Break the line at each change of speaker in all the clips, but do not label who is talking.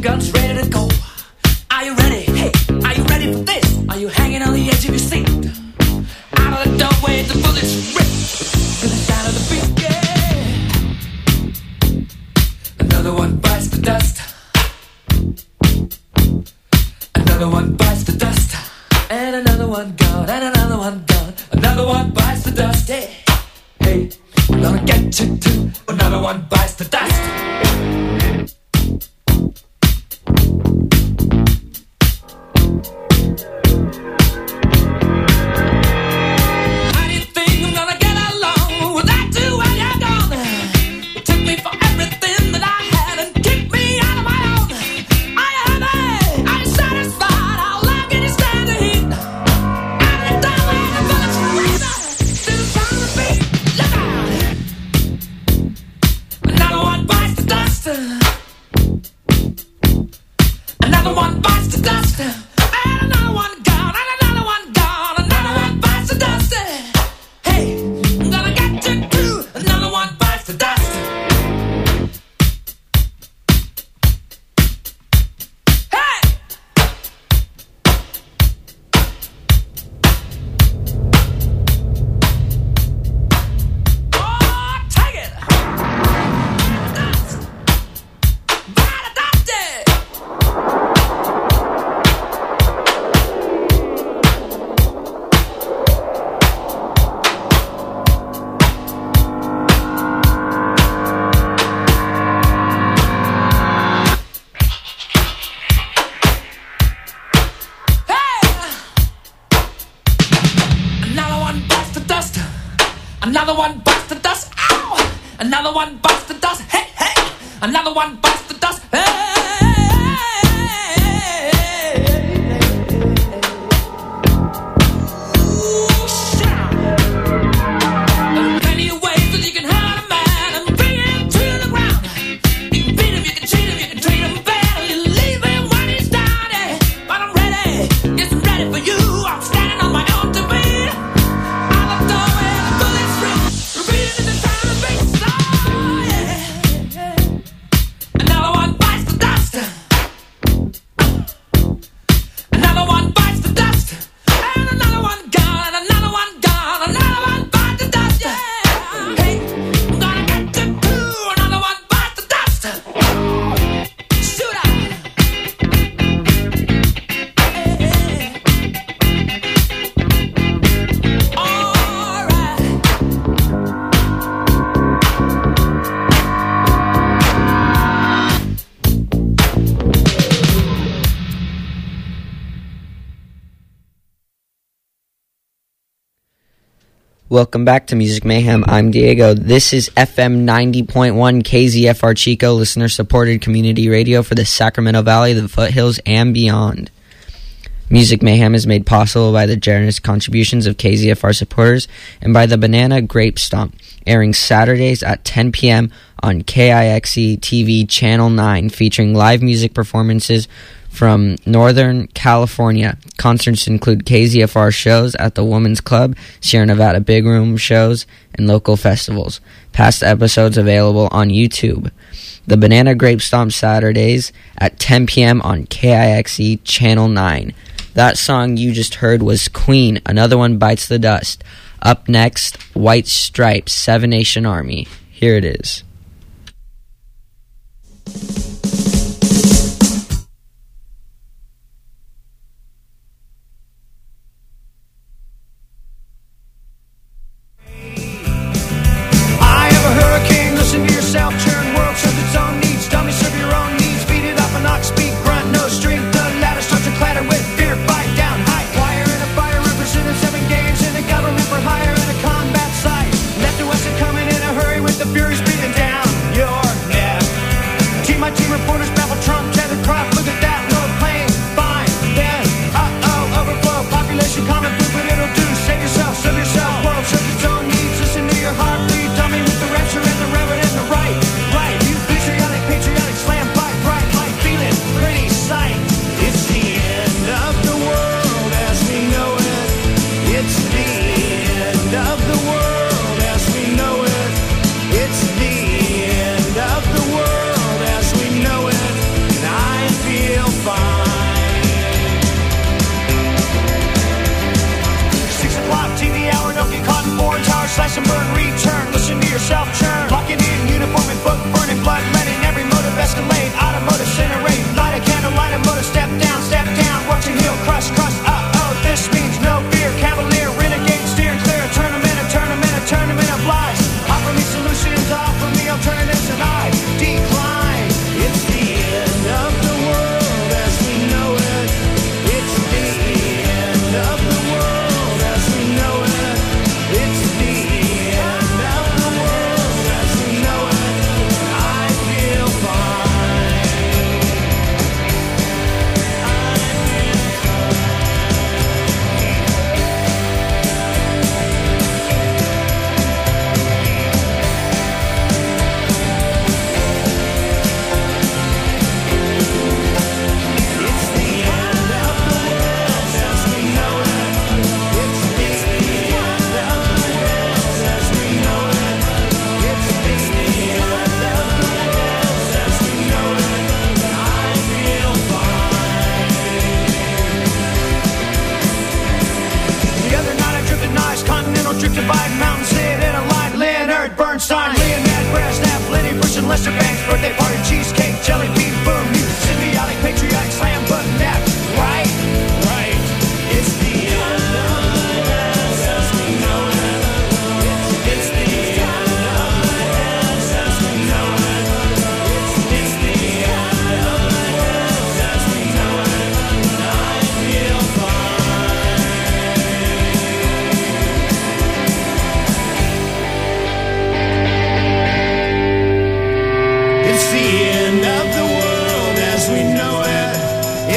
guns ready to go. Are you ready? Hey, are you ready for this? Are you hanging on the edge of your seat? Out of the doorway, the bullets rip to the sound of the beat. Yeah. Another one bites the dust. Another one bites the dust. And another one gone. And another one gone. Another one bites the dust. Hey, hey, we're gonna get you too. Another one bites the dust. Another one bites the dust, and another one gone, and another one gone, another one bites the dust. Hey, I'm gonna get you too. Another one bites the dust. Hey! Oh, take it! Dust! Bite the dust! Another one bites the dust. Ow! Another one bites the dust. Hey, hey! Another one bites the dust. Hey! Ooh, shout! There are plenty of ways that you can hurt a man and bring him to the ground. You can beat him, you can cheat him, you can treat him bad, or you leave him when he's down. Yeah. But I'm ready, yes, I'm ready for you. I'm standing on my own to beat. Another one bites the dust. Another one bites the dust. And another one gone, another one gone, another one bites the dust. Yeah. Hey, I'm gonna get you too. Another one bites the dust. Shoot out. Hey. All right.
Welcome back to Music Mayhem. I'm Diego. This is FM 90.1 KZFR Chico, listener-supported community radio for the Sacramento Valley, the foothills, and beyond. Music Mayhem is made possible by the generous contributions of KZFR supporters and by the Banana Grape Stomp, airing Saturdays at 10 p.m. on KIXE TV Channel 9, featuring live music performances from Northern California. Concerts include KZFR shows at the Women's Club, Sierra Nevada Big Room shows, and local festivals. Past episodes available on YouTube. The Banana Grape Stomp Saturdays at 10 p.m. on KIXE Channel 9. That song you just heard was Queen, Another One Bites the Dust. Up next, White Stripes, Seven Nation Army. Here it is.
Listen to yourself, churn world serves its own needs. Dummy, serve your own needs. Beat it up an ox, speak, grunt, no strength. The ladder starts to clatter with fear, fight down, high. Wire in a fire, representing 7 games in a government for hire in a combat site. Left to west and coming in a hurry with the fury speeding down.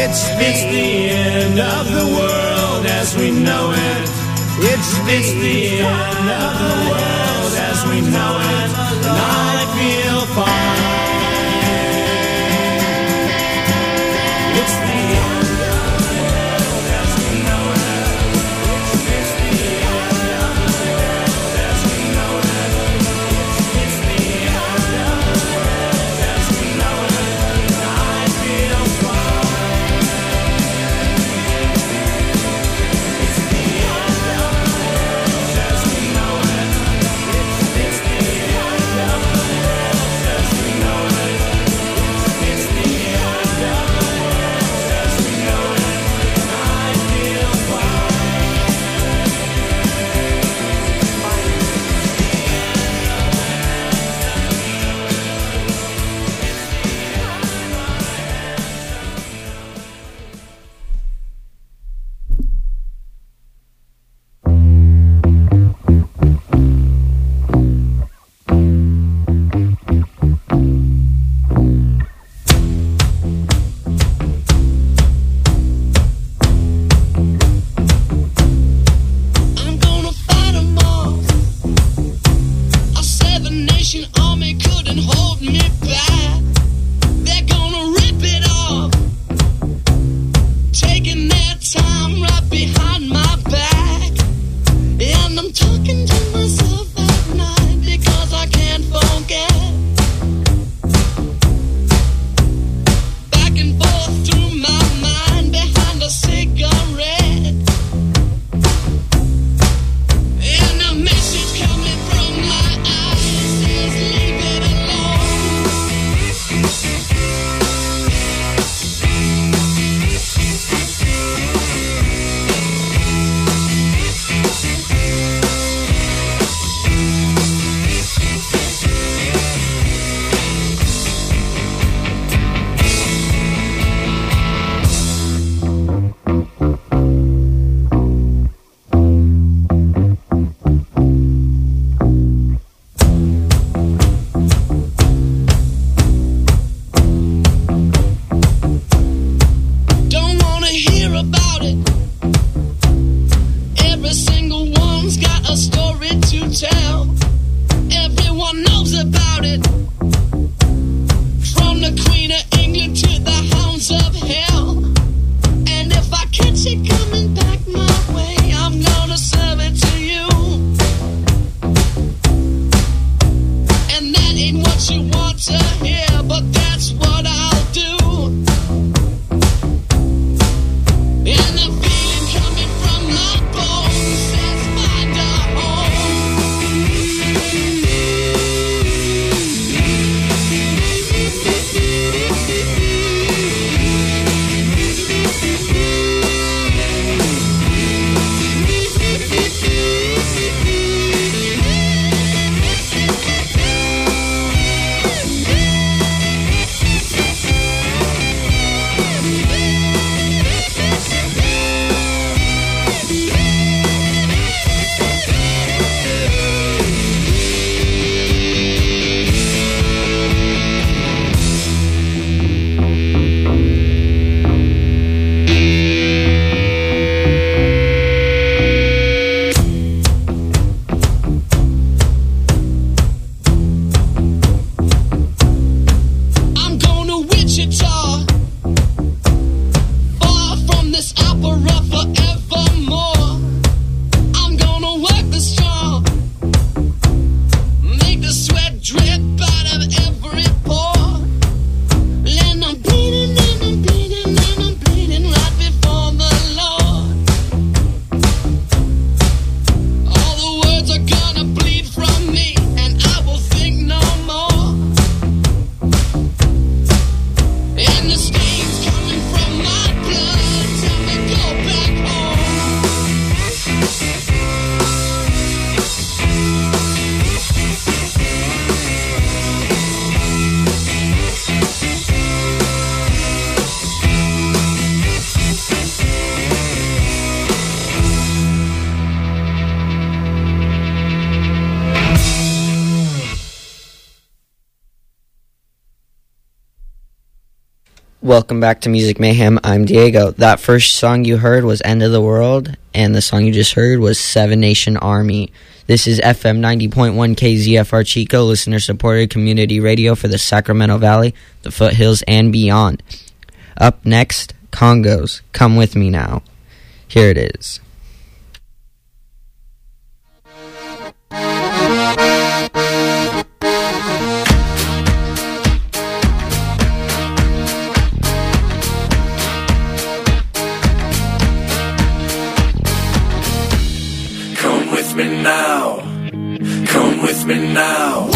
It's the end of the world as we know it. It's the end of the world as we know it. And I feel fine. It's the end of the world as we know it. It's the end of the world as we know it. It's the end of the world as we know it. And I feel fine. It's the end of the world as we know it. It's the end of the world as we
Welcome back to Music Mayhem. I'm Diego. That first song you heard was End of the World, and the song you just heard was Seven Nation Army. This is FM 90.1 KZFR Chico, listener-supported community radio for the Sacramento Valley, the foothills, and beyond. Up next, Congos. Come with me now. Here it is.
Come with me now. Come with me now.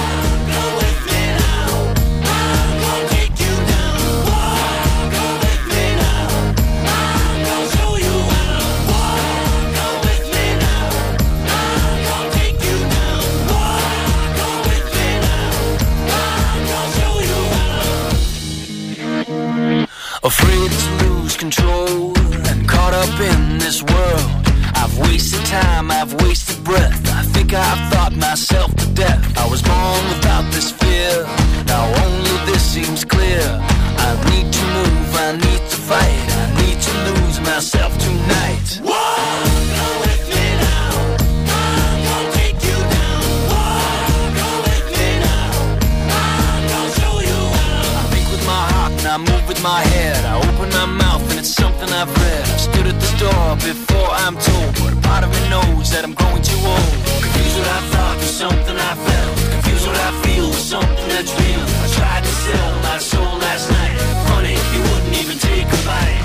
Afraid to lose control and caught up in this world. I've wasted time, I've wasted breath. I think I've thought myself to death. I was born without this fear. Now only this seems clear. I need to move, I need to fight. I need to lose myself tonight. Go with me now. I'm gonna take you down. Go with me now. I'm gonna show you how. I think with my heart and I move with my head. I open my mouth and it's something I've read. I've stood at the door before I'm told, but a part of me knows that I'm growing too old. Confused what I thought was something I felt. Confused what I feel was something that's real. I tried to sell my soul last night. Funny, you wouldn't even take a bite.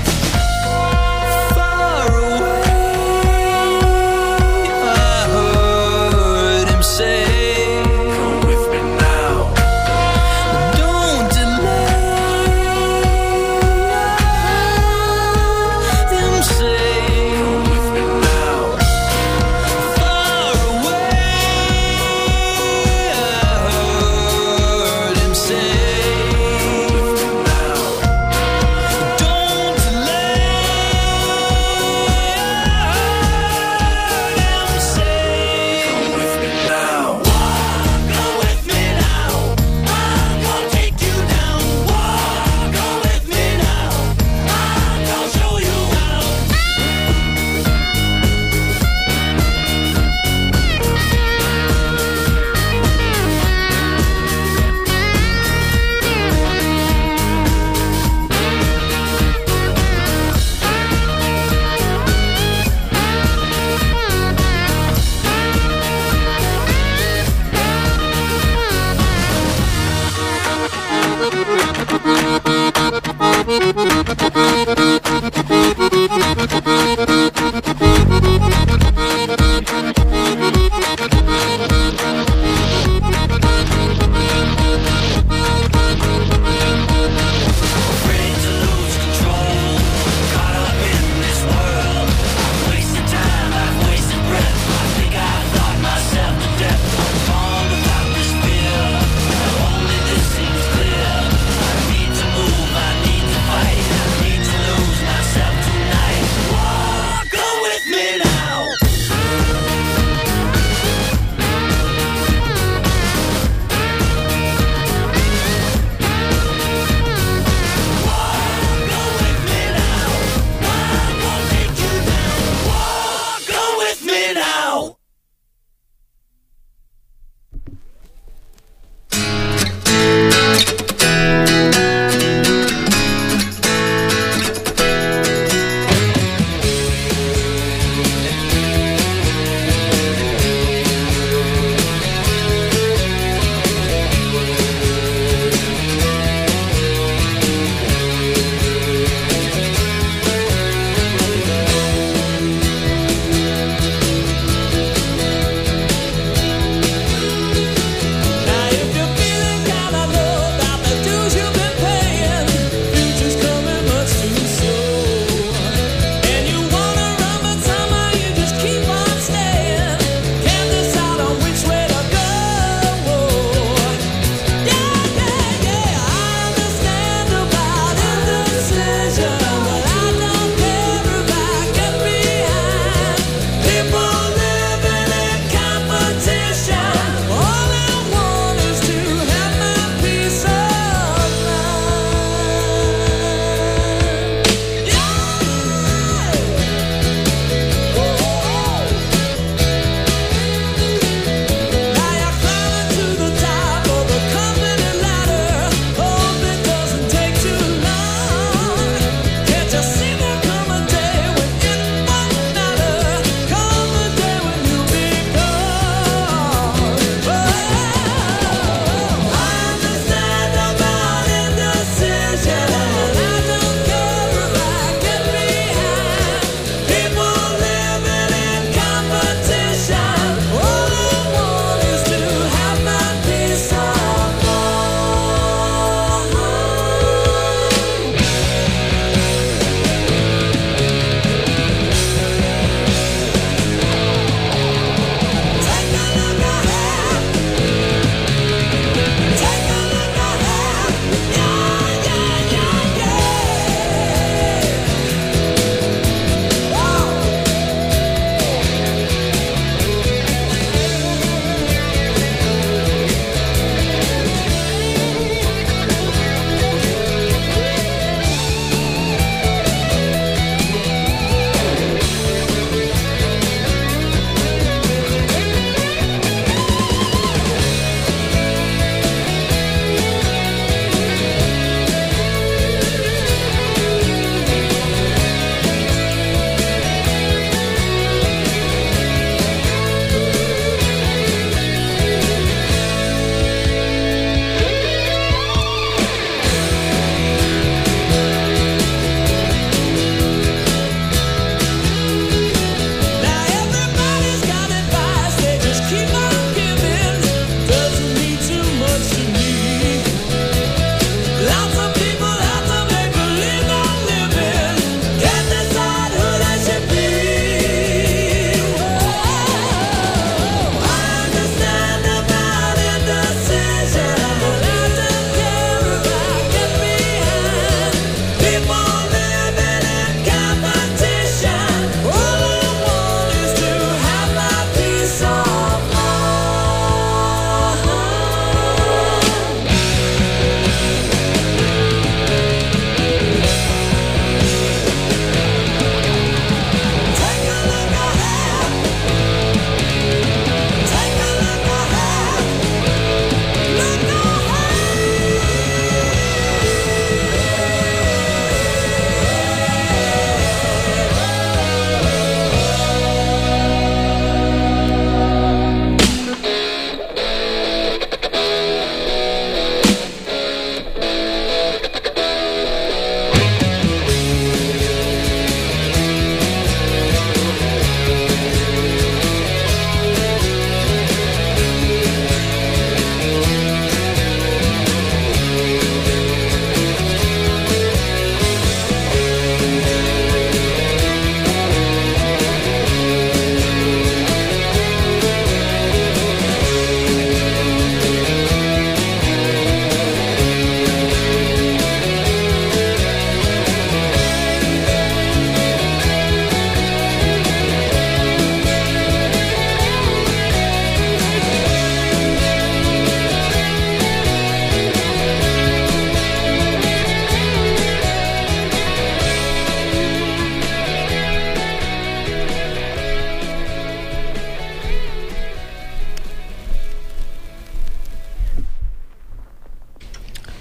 Far away, I heard him say,
Come with me now.
don't delay. I heard him say,
Come with me now.
far away, I heard him say,
Come with me now.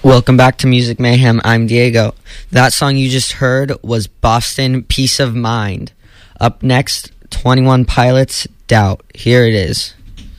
Welcome back to Music Mayhem. I'm Diego. That song you just heard was Boston Peace of Mind. Up next, 21 Pilots, Doubt. Here it is.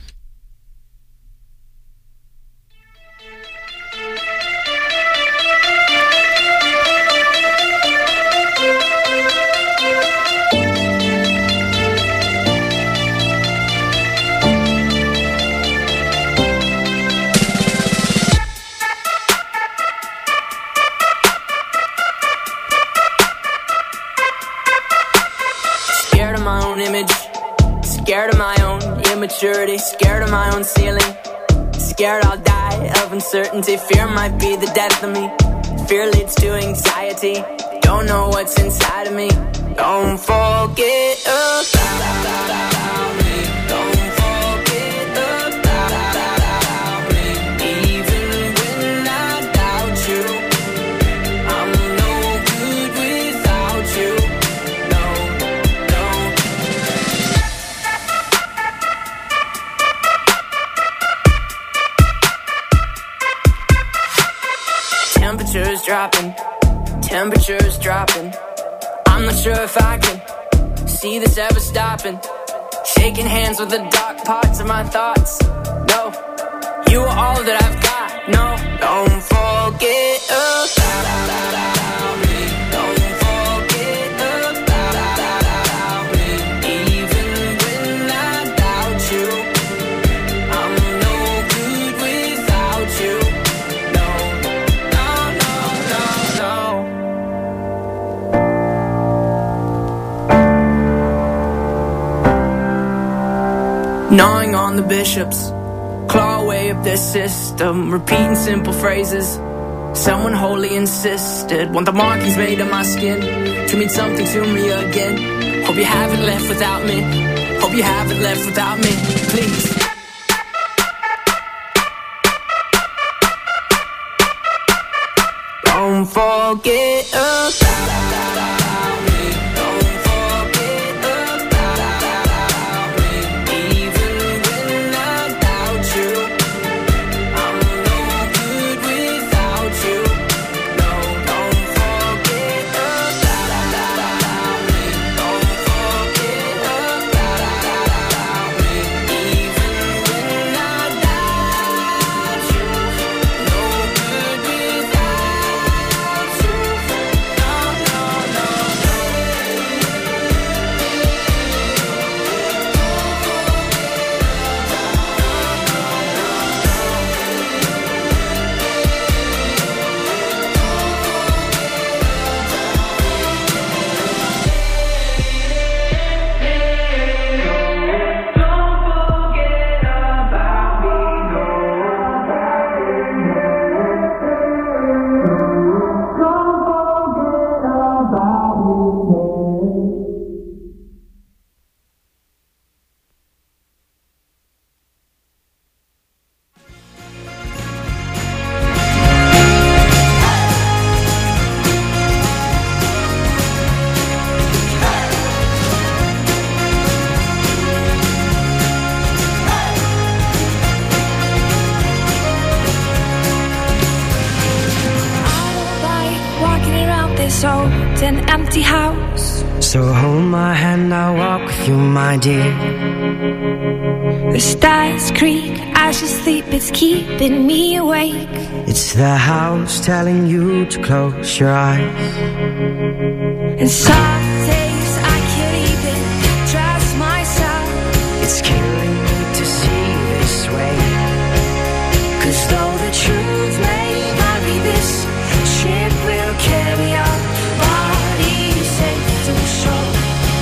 Scared of my own image, scared of my own immaturity, scared of my own ceiling, scared I'll die of uncertainty. Fear might be the death of me, fear leads to anxiety. Don't know what's inside of me. Don't forget about me. Don't forget about me. Even when I doubt you, I'm no good without you. No, no. Temperatures dropping, temperatures dropping. I'm not sure if I can see this ever stopping. Shaking hands with the dark parts of my thoughts. No, you are all that I've got. No, don't forget about me. Don't forget about me. Even when I doubt you, I'm no good without you. No, no, no, no, no. Gnawing on the bishops, claw away up this system, repeating simple phrases. Someone wholly insisted, want the markings made on my skin to mean something to me again. Hope you haven't left without me. Hope you haven't left without me. Please. Don't forget about me. Don't forget about me. Even when I doubt you, I'm no good without you. No, don't forget about me. Don't forget about me. Even when I doubt you, no good without you. No, no, no, no.
Walking around this old and empty house.
So hold my hand, I'll walk with you, my dear.
The stars creak as you sleep, it's keeping me awake.
It's the house telling you to close your eyes.
And some days I can't even trust myself.
It's killing me to see this way. 'Cause though the truth may not be this, ship will carry our bodies safe to shore.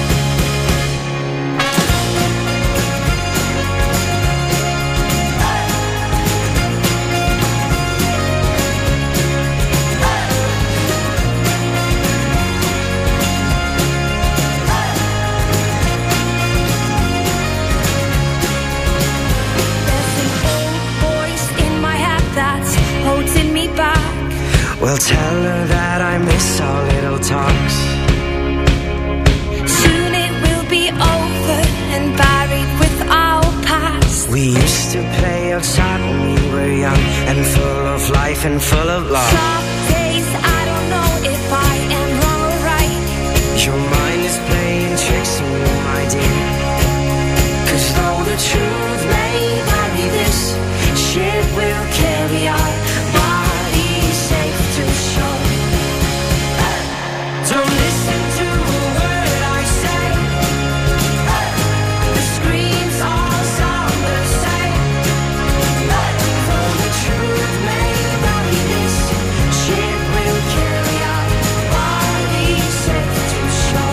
Well, tell her that I miss our little talks.
Soon it will be over and buried with our past.
We used to play outside when we were young and full of life.
life and full of love.
Some days I don't know if I am wrong or right.
Your mind is playing tricks on you, my dear. 'Cause though the truth may vary, this ship will carry our bodies safe to shore. Don't listen to a word I say. The screams all sound the same. Though the truth may vary, this ship will carry our bodies safe to shore.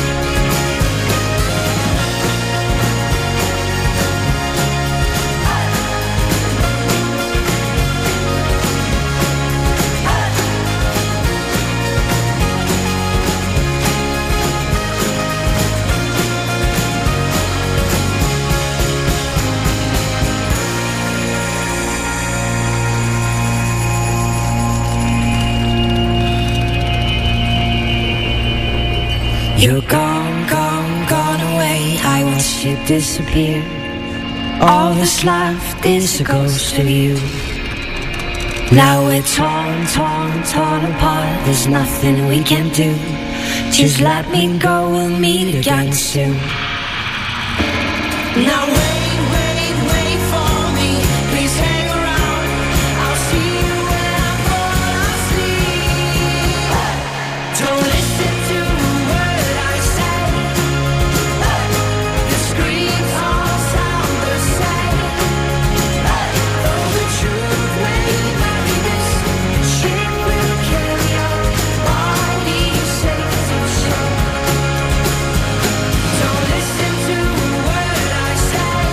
You're gone, gone, gone away. I watched you disappear. All that's left is a ghost of you. Now we're torn, torn, torn apart. There's nothing we can do. Just let me go, we'll meet again soon. Now wait, wait, wait for me. Please hang around. I'll see you when I fall asleep. Don't listen to a word I say. The screams all sound the same. Though the truth may vary, this ship will carry our bodies safe to shore. Don't listen to a word I say.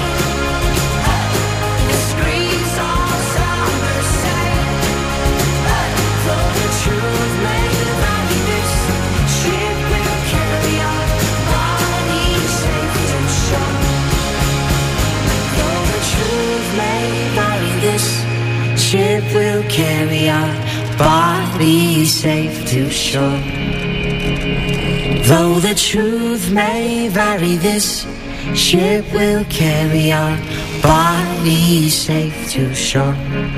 The screams all sound the same. Though the truth may vary, this ship will carry our bodies safe to shore. Though the truth may vary, this ship will carry our bodies safe to shore. Though the truth may vary, this ship will carry our bodies safe to shore.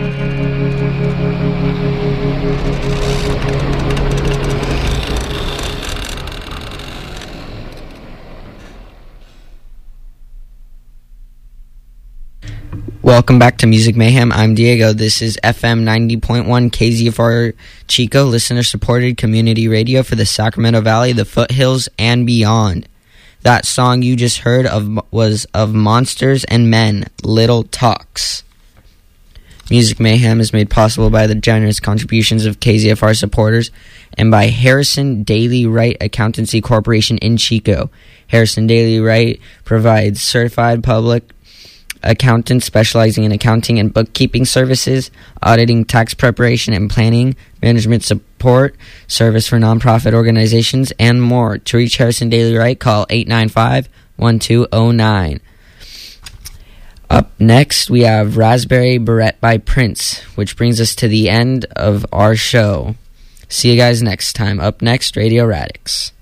Welcome back to Music Mayhem. I'm Diego. This is FM 90.1 KZFR Chico, listener-supported community radio for the Sacramento Valley, the foothills, and beyond. That song you just heard was of Monsters and Men, Little Talks. Music Mayhem is made possible by the generous contributions of KZFR supporters and by Harrison Daily Wright Accountancy Corporation in Chico. Harrison Daily Wright provides certified public accountants specializing in accounting and bookkeeping services, auditing, tax preparation and planning, management support, service for nonprofit organizations, and more. To reach Harrison Daily Wright, call 895-1209. Up next, we have Raspberry Beret by Prince, which brings us to the end of our show. See you guys next time. Up next, Radio Radix.